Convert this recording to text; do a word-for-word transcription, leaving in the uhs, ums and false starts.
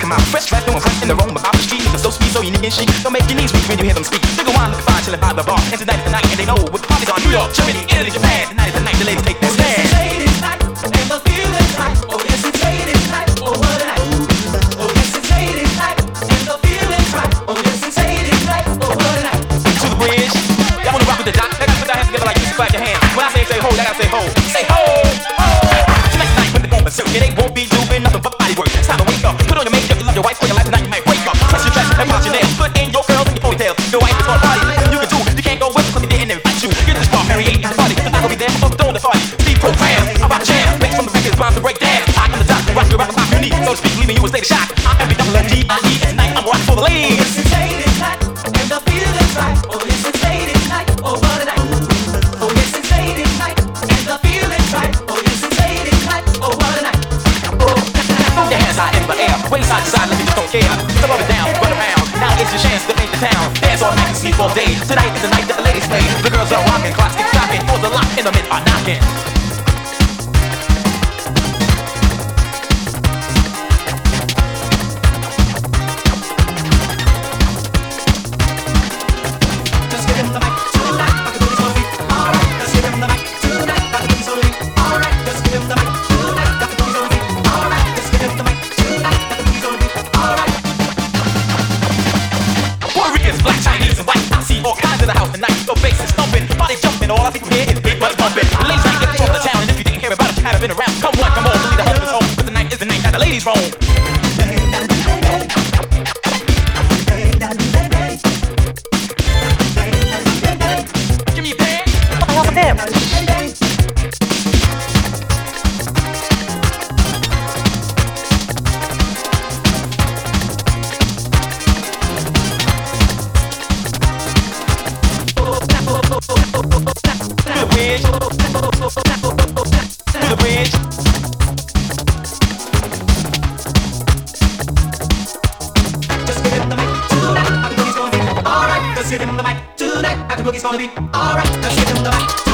them out. Fresh dressed, doing front in the roam about the street. Niggas so sweet, so unique and chic. Don't make your knees weak when you hear them speak. Nigga wine looking fine, chillin' by the bar. And tonight is the night, and they know what the party's on. New York, Germany, Italy, Japan. Tonight is the night the ladies take their stand. It's ladies' night, and the feeling's right. Oh yes, it's ladies' night. Oh what a night. Oh yes, it's ladies' night, and the feeling's right. Oh yes, it's ladies' night. Oh what a night. To the bridge, y'all wanna rock with the doc? They gotta put their hands together like this, clap your hands. When I say say ho, they gotta say ho. Say ho, ho. Tonight's the night when they won't berserk. Yeah, they won't be doing nothing but body work. It's time to wake up. Put on your makeup, you love your wife for your life tonight. You might wake up. Press your dress and watch your nails. Put in your curls and your ponytail. Your wife is gonna party. You can do. You can't go with them 'cause they didn't invite you. Get this bar, Mary ain't the party. I'm gonna be there for the throne to party. Steve program, I'm about to jam. Bass from the records, bound to break down. I am the doctor, rock your rock, rock your knee. So to speak, leaving you in a state of shock. I am the double G I E, and tonight I'm rocking for the Oh ladies. yes, it's ladies' night, and the feeling's right. Oh yes, it's ladies' night. Oh what a night. Oh yes, it's ladies' night, and the feeling's right. Oh yes, it's ladies' night. Oh what a night. Throw your hands high in the air, waist side to side like you just don't care. Step up and down, run around. Now it's your chance to make the town dance all night and sleep all day. Tonight is the night that the ladies play. The girls are rocking, clocks keep stocking, doors are locked, and the men are knocking. Just give him the mic tonight. I can do this all week. All right. Just give him the mic tonight. I can do this all week. All right. Just give him the mic tonight. I can do this all week. All right. Just give him the mic tonight. I can do this all week. All right. Puerto Ricans, black, Chinese, and white. I see all kinds in the house tonight. No bass is thumping, body jumping. All I see from here is big butts bumping. The ladies ain't get from the town, and if you didn't hear about it, you haven't been around. Come on, come on, leave the husbands home. But tonight is the night that the ladies roam. Give me a pen. I want a pen. To the bridge. To the bridge. Just give him the mic tonight. I can do this all week. All right. Just give him the mic tonight. I can do this all week. All right. Just give him the mic.